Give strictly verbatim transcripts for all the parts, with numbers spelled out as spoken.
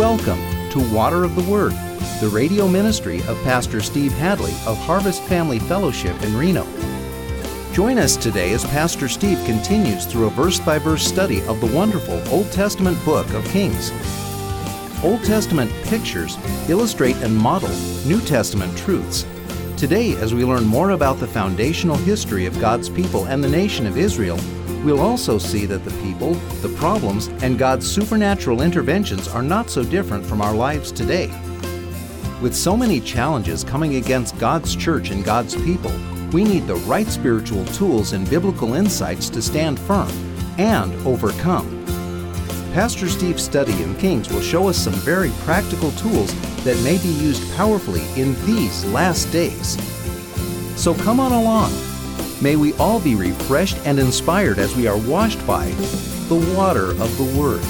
Welcome to Water of the Word, the radio ministry of Pastor Steve Hadley of Harvest Family Fellowship in Reno. Join us today as Pastor Steve continues through a verse-by-verse study of the wonderful Old Testament book of Kings. Old Testament pictures illustrate and model New Testament truths. Today, as we learn more about the foundational history of God's people and the nation of Israel, we'll also see that the people, the problems, and God's supernatural interventions are not so different from our lives today. With so many challenges coming against God's church and God's people, we need the right spiritual tools and biblical insights to stand firm and overcome. Pastor Steve's study in Kings will show us some very practical tools that may be used powerfully in these last days. So come on along. May we all be refreshed and inspired as we are washed by the water of the Word.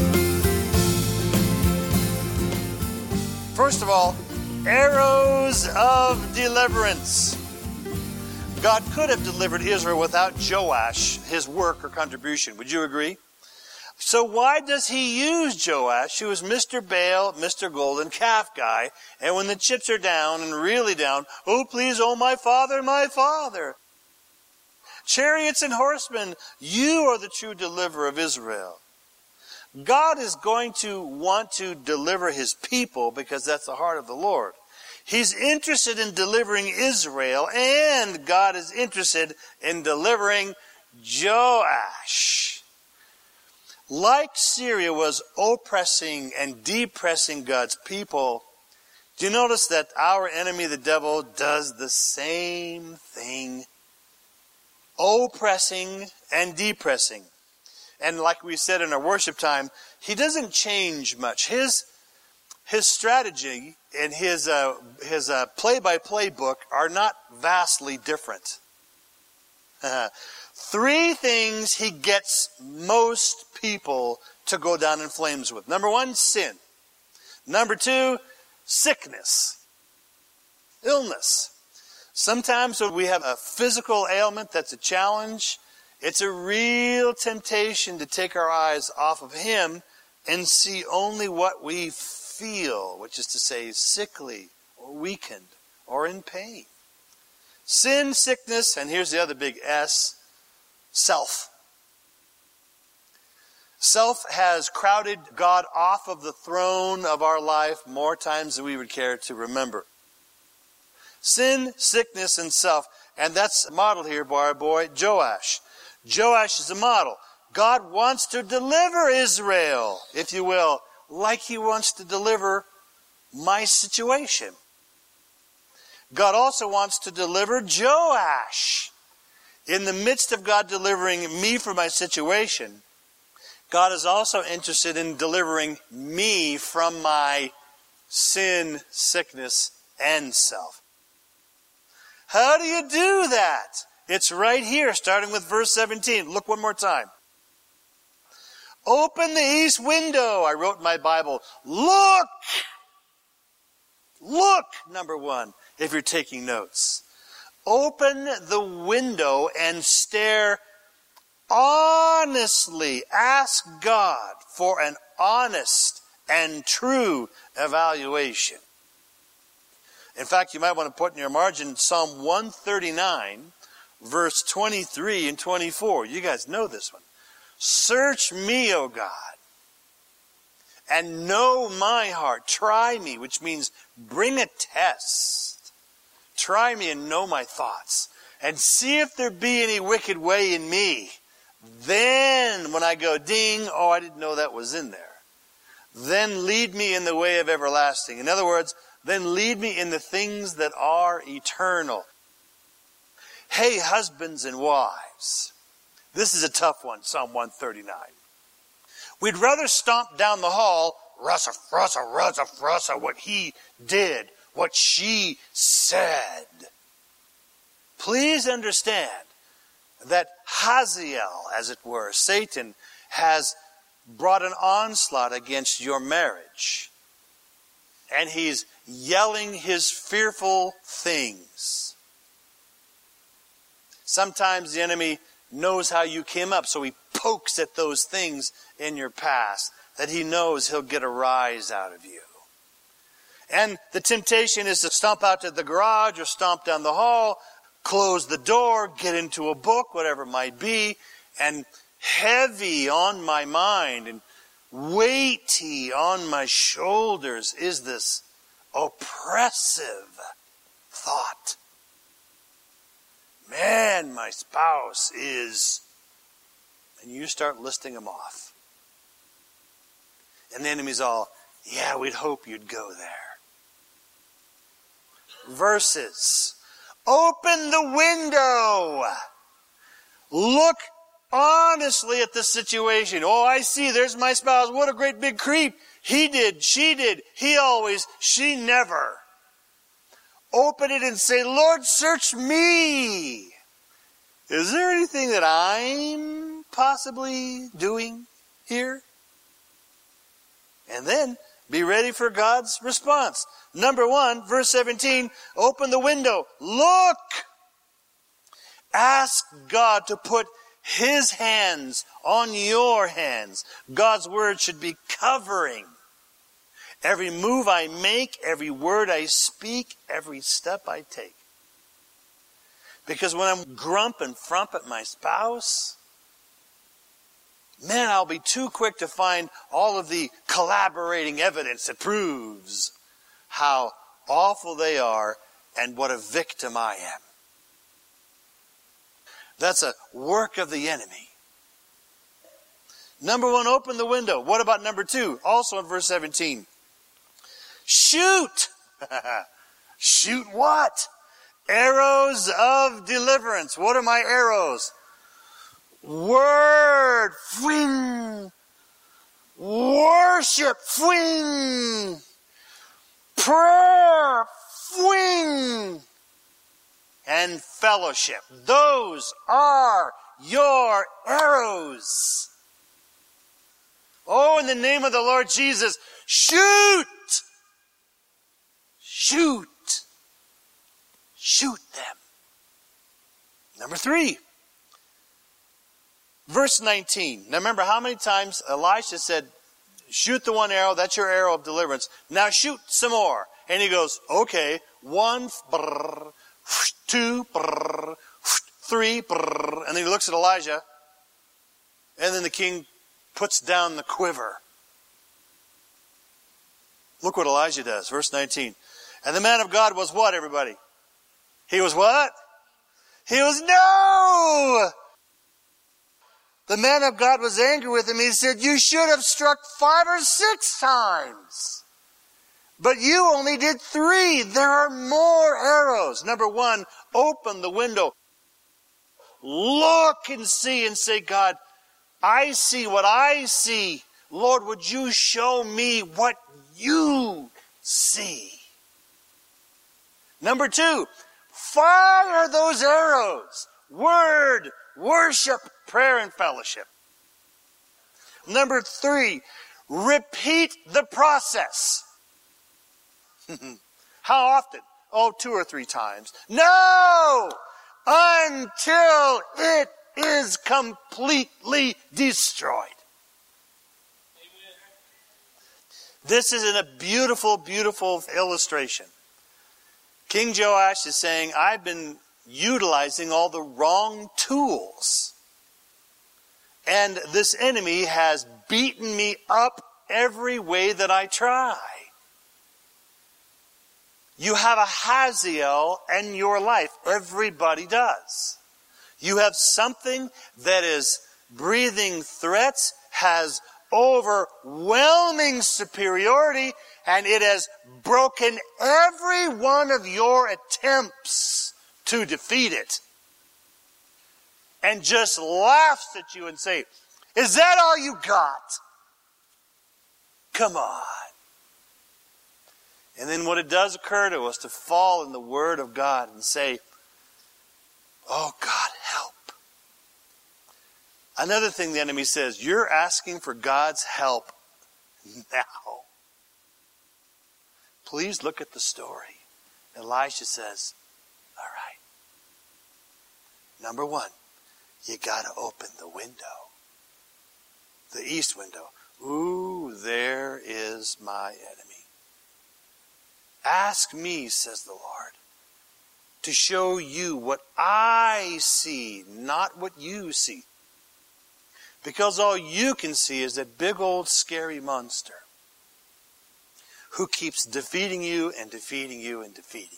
First of all, arrows of deliverance. God could have delivered Israel without Joash, his work or contribution. Would you agree? So why does he use Joash, who is Mister Baal, Mister Golden Calf guy, and when the chips are down and really down, oh please, oh my father, my father. Chariots and horsemen, you are the true deliverer of Israel. God is going to want to deliver his people because that's the heart of the Lord. He's interested in delivering Israel, and God is interested in delivering Joash. Like Syria was oppressing and depressing God's people, do you notice that our enemy, the devil, does the same thing? Oppressing and depressing. And like we said in our worship time, he doesn't change much. His his strategy and his uh, his uh, play-by-play book are not vastly different. Uh, three things he gets most people to go down in flames with. Number one, sin. Number two, sickness, illness. Sometimes when we have a physical ailment that's a challenge, it's a real temptation to take our eyes off of him and see only what we feel, which is to say sickly or weakened or in pain. Sin, sickness, and here's the other big S, self. Self has crowded God off of the throne of our life more times than we would care to remember. Sin, sickness, and self. And that's modeled here by our boy Joash. Joash is a model. God wants to deliver Israel, if you will, like he wants to deliver my situation. God also wants to deliver Joash. In the midst of God delivering me from my situation, God is also interested in delivering me from my sin, sickness, and self. How do you do that? It's right here, starting with verse seventeen. Look one more time. Open the east window. I wrote in my Bible, look! Look, number one, if you're taking notes. Open the window and stare honestly. Ask God for an honest and true evaluation. In fact, you might want to put in your margin Psalm one thirty-nine, verse twenty-three and twenty-four. You guys know this one. Search me, O God, and know my heart. Try me, which means bring a test. Try me and know my thoughts. And see if there be any wicked way in me. Then, when I go ding, oh, I didn't know that was in there. Then lead me in the way of everlasting. In other words, then lead me in the things that are eternal. Hey, husbands and wives. This is a tough one, Psalm one thirty-nine. We'd rather stomp down the hall, russa, frussa, russa, frussa, what he did, what she said. Please understand that Hazael, as it were, Satan, has brought an onslaught against your marriage. And he's yelling his fearful things. Sometimes the enemy knows how you came up, so he pokes at those things in your past that he knows he'll get a rise out of you. And the temptation is to stomp out to the garage or stomp down the hall, close the door, get into a book, whatever it might be, and heavy on my mind and weighty on my shoulders is this oppressive thought. Man, my spouse is... And you start listing them off. And the enemy's all, yeah, we'd hope you'd go there. Verses. Open the window. Look honestly at the situation. Oh, I see, there's my spouse. What a great big creep. He did, she did, he always, she never. Open it and say, Lord, search me. Is there anything that I'm possibly doing here? And then be ready for God's response. Number one, verse seventeen, open the window. Look! Ask God to put His hands on your hands. God's word should be covering every move I make, every word I speak, every step I take. Because when I'm grump and frump at my spouse, man, I'll be too quick to find all of the collaborating evidence that proves how awful they are and what a victim I am. That's a work of the enemy. Number one, open the window. What about number two? Also in verse seventeen. Shoot! Shoot what? Arrows of deliverance. What are my arrows? Word. Fwing. Worship. Fwing. Prayer. Fwing. And fellowship. Those are your arrows. Oh, in the name of the Lord Jesus, shoot! Shoot! Shoot them. Number three. Verse nineteen. Now remember how many times Elisha said, shoot the one arrow, that's your arrow of deliverance. Now shoot some more. And he goes, okay, one, brrr, two, brrr, three, brrr. And then he looks at Elijah. And then the king puts down the quiver. Look what Elijah does. Verse nineteen. And the man of God was what, everybody? He was what? He was no! The man of God was angry with him. He said, you should have struck five or six times. But you only did three. There are more arrows. Number one, open the window. Look and see and say, God, I see what I see. Lord, would you show me what you see? Number two, fire those arrows. Word, worship, prayer, and fellowship. Number three, repeat the process. How often? Oh, two or three times. No! Until it is completely destroyed. This is a beautiful, beautiful illustration. King Joash is saying, I've been utilizing all the wrong tools. And this enemy has beaten me up every way that I try. You have a Hazael in your life. Everybody does. You have something that is breathing threats, has overwhelming superiority, and it has broken every one of your attempts to defeat it. And just laughs at you and say, is that all you got? Come on. And then what it does occur to us to fall in the Word of God and say, oh God, help. Another thing the enemy says, you're asking for God's help now. Please look at the story. Elisha says, all right. Number one, you got to open the window. The east window. Ooh, there is my enemy. Ask me, says the Lord, to show you what I see, not what you see. Because all you can see is that big old scary monster who keeps defeating you and defeating you and defeating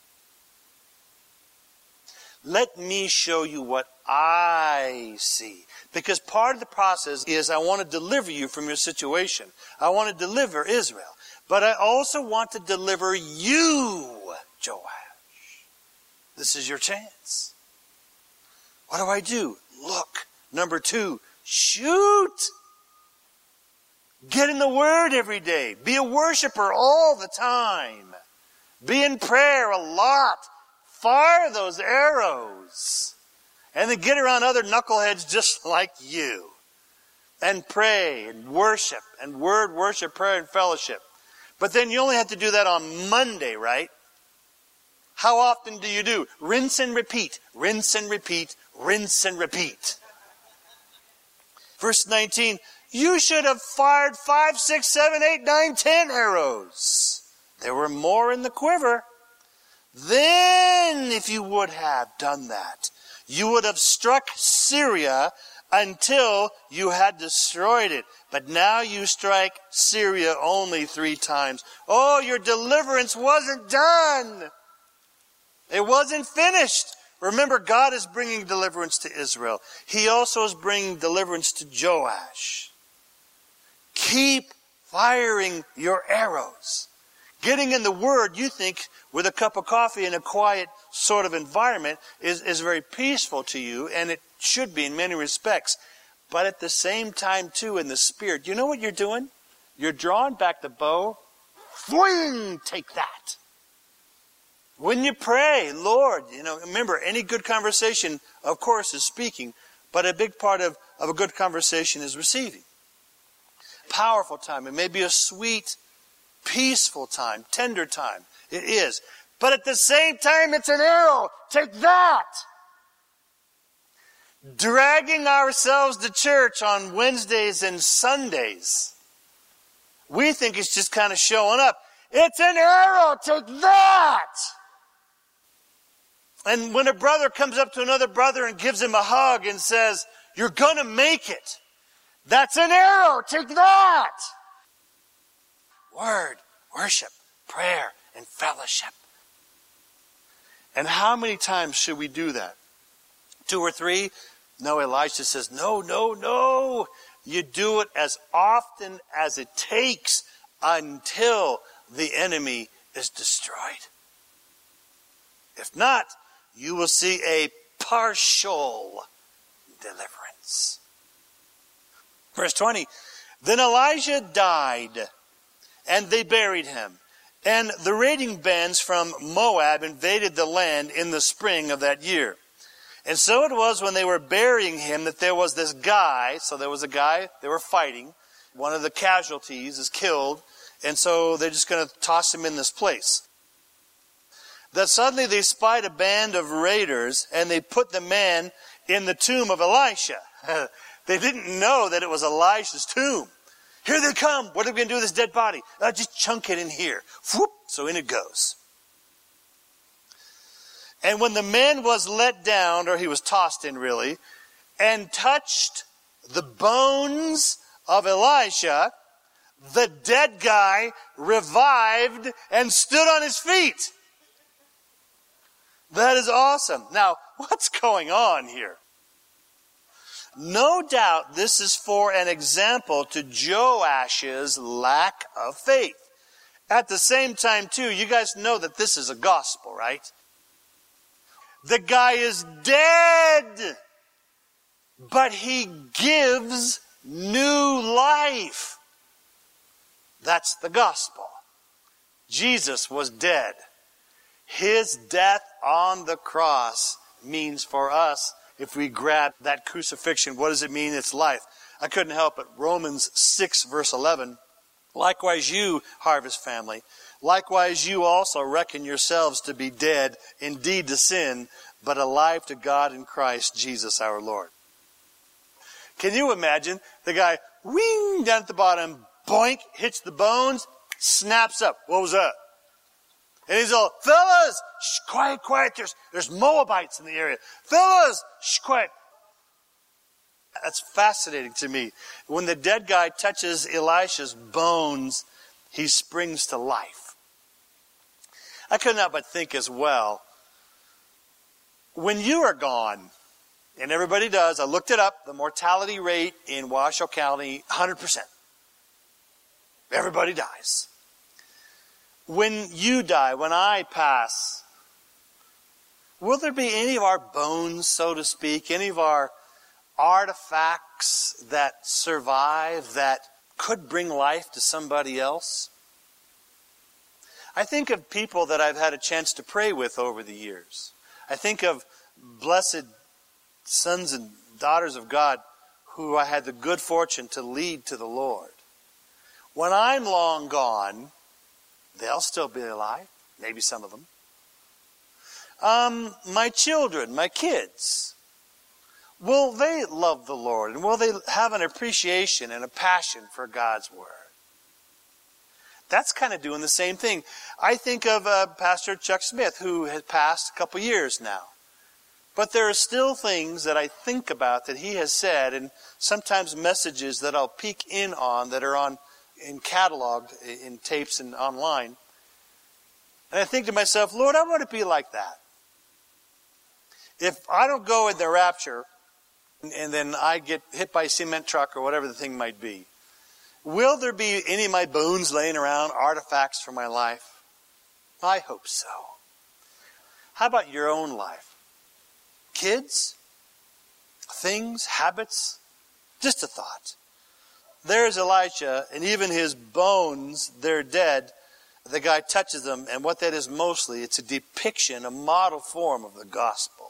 you. Let me show you what I see. Because part of the process is I want to deliver you from your situation. I want to deliver Israel. But I also want to deliver you, Joash. This is your chance. What do I do? Look. Number two, shoot. Get in the Word every day. Be a worshiper all the time. Be in prayer a lot. Fire those arrows. And then get around other knuckleheads just like you. And pray and worship and word worship, prayer and fellowship. But then you only have to do that on Monday, right? How often do you do? Rinse and repeat. Rinse and repeat. Rinse and repeat. Verse nineteen, you should have fired five, six, seven, eight, nine, ten arrows. There were more in the quiver. Then, if you would have done that, you would have struck Syria until you had destroyed it. But now you strike Syria only three times. Oh, your deliverance wasn't done. It wasn't finished. Remember, God is bringing deliverance to Israel. He also is bringing deliverance to Joash. Keep firing your arrows. Getting in the Word, you think, with a cup of coffee in a quiet sort of environment is, is very peaceful to you, and it should be in many respects. But at the same time, too, in the Spirit, you know what you're doing? You're drawing back the bow. Fling! Take that. When you pray, Lord, you know, remember, any good conversation, of course, is speaking, but a big part of, of a good conversation is receiving. Powerful time. It may be a sweet, peaceful time, tender time. It is. But at the same time, it's an arrow. Take that. Dragging ourselves to church on Wednesdays and Sundays. We think it's just kind of showing up. It's an arrow. Take that. And when a brother comes up to another brother and gives him a hug and says, you're going to make it. That's an arrow. Take that. Word, worship, prayer, and fellowship. And how many times should we do that? Two or three? No, Elisha says, no, no, no. You do it as often as it takes until the enemy is destroyed. If not, you will see a partial deliverance. Verse twenty, then Elijah died, and they buried him. And the raiding bands from Moab invaded the land in the spring of that year. And so it was when they were burying him that there was this guy. So there was a guy they were fighting. One of the casualties is killed. And so they're just going to toss him in this place. That suddenly they spied a band of raiders, and they put the man in the tomb of Elisha. They didn't know that it was Elisha's tomb. Here they come. What are we going to do with this dead body? Uh, just chunk it in here. Whoop. So in it goes. And when the man was let down, or he was tossed in really, and touched the bones of Elisha, the dead guy revived and stood on his feet. That is awesome. Now, what's going on here? No doubt this is for an example to Joash's lack of faith. At the same time, too, you guys know that this is a gospel, right? The guy is dead, but he gives new life. That's the gospel. Jesus was dead. His death on the cross means for us, if we grab that crucifixion, what does it mean? It's life. I couldn't help it. Romans six, verse eleven. Likewise you, Harvest family, likewise you also reckon yourselves to be dead, indeed to sin, but alive to God in Christ Jesus our Lord. Can you imagine the guy, wing, down at the bottom, boink, hits the bones, snaps up. What was that? And he's all, fellas, shh, quiet, quiet. There's, there's Moabites in the area. Fellas, shh, quiet. That's fascinating to me. When the dead guy touches Elisha's bones, he springs to life. I could not but think as well, when you are gone, and everybody does, I looked it up, the mortality rate in Washoe County, one hundred percent. Everybody dies. When you die, when I pass, will there be any of our bones, so to speak, any of our artifacts that survive that could bring life to somebody else? I think of people that I've had a chance to pray with over the years. I think of blessed sons and daughters of God who I had the good fortune to lead to the Lord. When I'm long gone, they'll still be alive, maybe some of them. Um, my children, my kids, will they love the Lord? And will they have an appreciation and a passion for God's Word? That's kind of doing the same thing. I think of uh, Pastor Chuck Smith, who has passed a couple years now. But there are still things that I think about that he has said, and sometimes messages that I'll peek in on that are on in cataloged in tapes and online. And I think to myself, Lord, I want to be like that. If I don't go in the rapture, and then I get hit by a cement truck or whatever the thing might be, will there be any of my bones laying around, artifacts from my life? I hope so. How about your own life? Kids? Things? Habits? Just a thought. There's Elisha, and even his bones, they're dead. The guy touches them, and what that is mostly, it's a depiction, a model form of the gospel.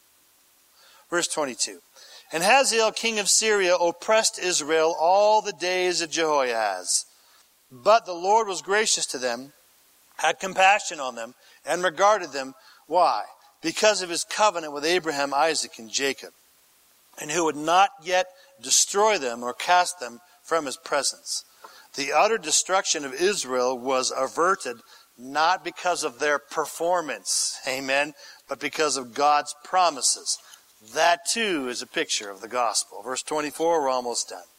Verse twenty-two. And Hazael, king of Syria, oppressed Israel all the days of Jehoahaz. But the Lord was gracious to them, had compassion on them, and regarded them. Why? Because of his covenant with Abraham, Isaac, and Jacob, and who would not yet destroy them or cast them from his presence. The utter destruction of Israel was averted not because of their performance, amen, but because of God's promises. That too is a picture of the gospel. Verse twenty-four, we're almost done.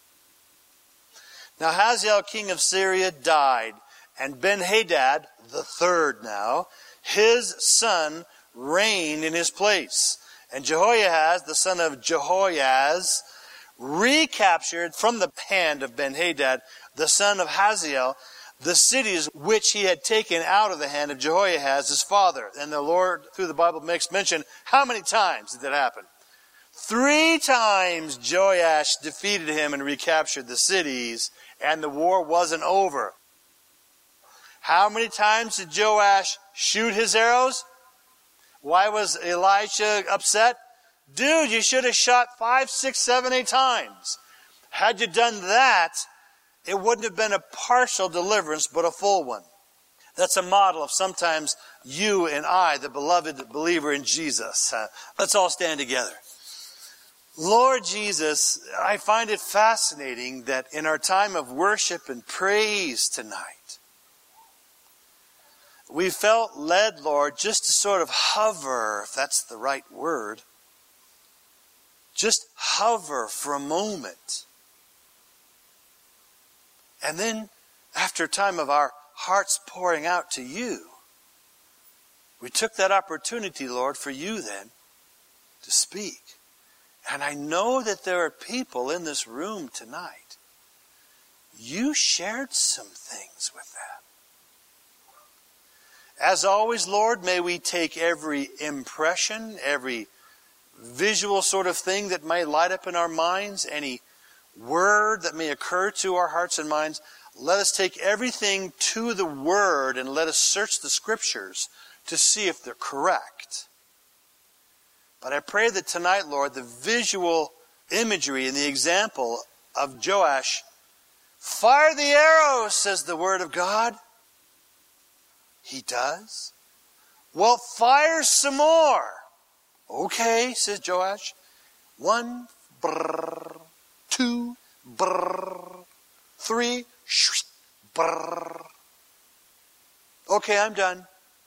Now Hazael, king of Syria, died, and Ben-Hadad, the third now, his son, reigned in his place. And Jehoahaz, the son of Jehoahaz, recaptured from the hand of Ben-Hadad, the son of Hazael, the cities which he had taken out of the hand of Jehoahaz, his father. And the Lord, through the Bible, makes mention, how many times did that happen? Three times Joash defeated him and recaptured the cities, and the war wasn't over. How many times did Joash shoot his arrows? Why was Elisha upset? Dude, you should have shot five, six, seven, eight times. Had you done that, it wouldn't have been a partial deliverance, but a full one. That's a model of sometimes you and I, the beloved believer in Jesus. Uh, let's all stand together. Lord Jesus, I find it fascinating that in our time of worship and praise tonight, we felt led, Lord, just to sort of hover, if that's the right word, just hover for a moment. And then, after a time of our hearts pouring out to you, we took that opportunity, Lord, for you then to speak. And I know that there are people in this room tonight. You shared some things with them. As always, Lord, may we take every impression, every visual sort of thing that may light up in our minds, any word that may occur to our hearts and minds. Let us take everything to the Word and let us search the Scriptures to see if they're correct. But I pray that tonight, Lord, the visual imagery and the example of Joash, fire the arrows, says the Word of God. He does. Well, fire some more. Okay, says Joash. One, brrr, two, brrr, three, shh, brrr. Okay, I'm done.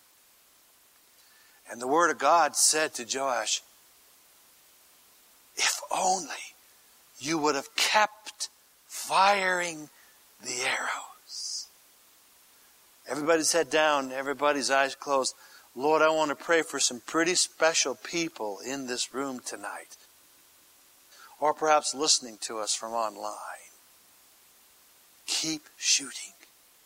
And the word of God said to Joash, if only you would have kept firing the arrows. Everybody's head down, everybody's eyes closed. Lord, I want to pray for some pretty special people in this room tonight. Or perhaps listening to us from online. Keep shooting.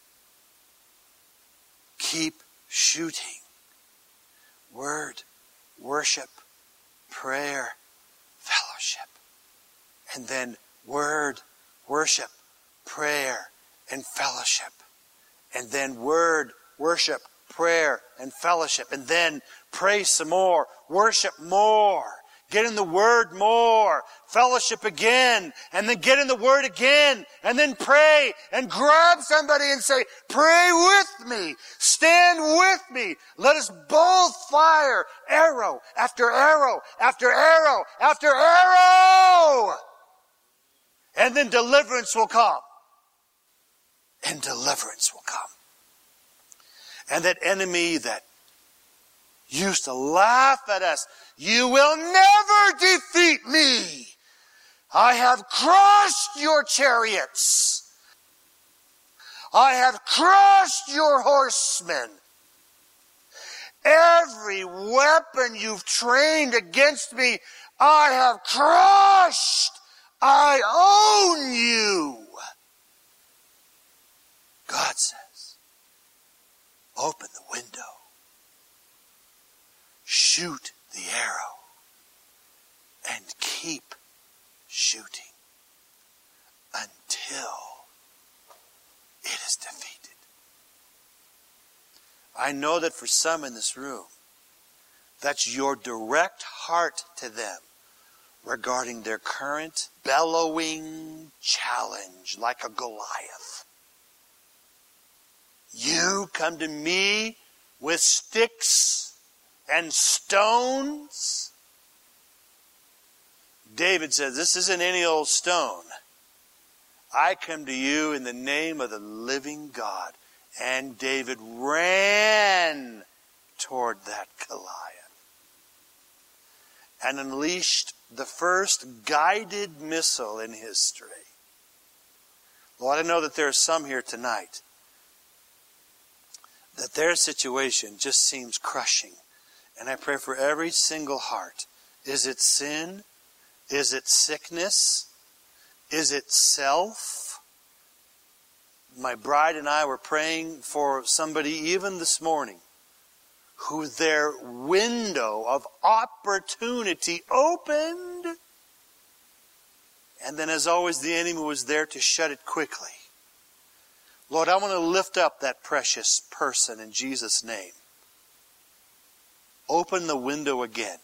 Keep shooting. Word, worship, prayer, fellowship. And then word, worship, prayer, and fellowship. And then word, worship, prayer, and fellowship. And then pray some more, worship more, get in the Word more, fellowship again, and then get in the Word again, and then pray, and grab somebody and say, pray with me, stand with me, let us both fire arrow after arrow after arrow after arrow. And then deliverance will come. And deliverance will come. And that enemy that used to laugh at us, you will never defeat me. I have crushed your chariots. I have crushed your horsemen. Every weapon you've trained against me, I have crushed. I own you. God says, open the window. Shoot the arrow. And keep shooting until it is defeated. I know that for some in this room, that's your direct heart to them regarding their current bellowing challenge like a Goliath. You come to me with sticks and stones. David says, this isn't any old stone. I come to you in the name of the living God. And David ran toward that Goliath and unleashed the first guided missile in history. Lord, I know that there are some here tonight that their situation just seems crushing. And I pray for every single heart. Is it sin? Is it sickness? Is it self? My bride and I were praying for somebody even this morning who their window of opportunity opened. And then as always, the enemy was there to shut it quickly. Lord, I want to lift up that precious person in Jesus' name. Open the window again.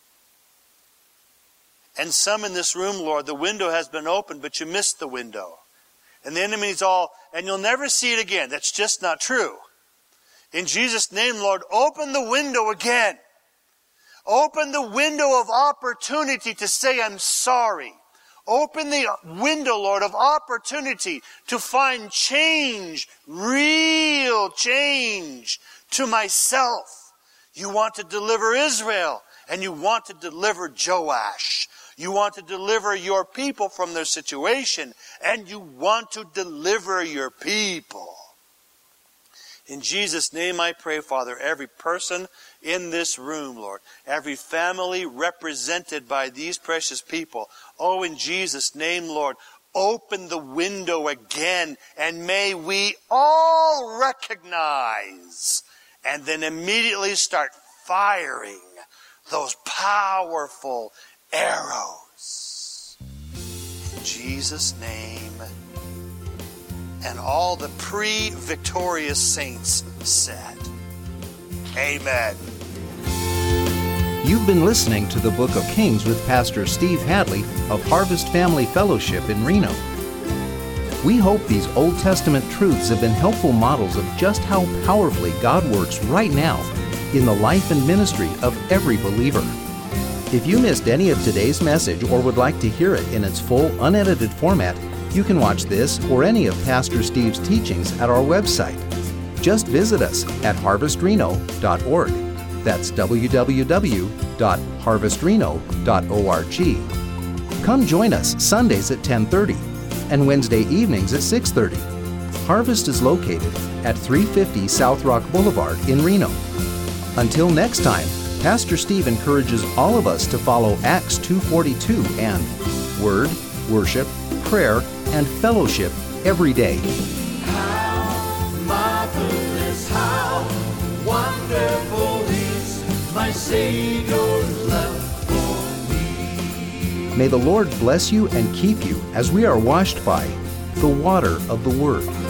And some in this room, Lord, the window has been opened, but you missed the window. And the enemy's all, and you'll never see it again. That's just not true. In Jesus' name, Lord, open the window again. Open the window of opportunity to say, I'm sorry. Open the window, Lord, of opportunity to find change, real change to myself. You want to deliver Israel, and you want to deliver Joash. You want to deliver your people from their situation, and you want to deliver your people. In Jesus' name I pray, Father, every person in this room, Lord, every family represented by these precious people, oh, in Jesus' name, Lord, open the window again, and may we all recognize and then immediately start firing those powerful arrows. In Jesus' name. And all the pre-victorious saints said, Amen. You've been listening to the Book of Kings with Pastor Steve Hadley of Harvest Family Fellowship in Reno. We hope these Old Testament truths have been helpful models of just how powerfully God works right now in the life and ministry of every believer. If you missed any of today's message or would like to hear it in its full, unedited format, you can watch this or any of Pastor Steve's teachings at our website. Just visit us at harvest reno dot org. That's w w w dot harvest reno dot org. Come join us Sundays at ten thirty and Wednesday evenings at six thirty. Harvest is located at three fifty South Rock Boulevard in Reno. Until next time, Pastor Steve encourages all of us to follow Acts two forty-two and Word, Worship, Prayer, and Fellowship every day. How marvelous, how wonderful is my Savior's love for me. May the Lord bless you and keep you as we are washed by the water of the Word.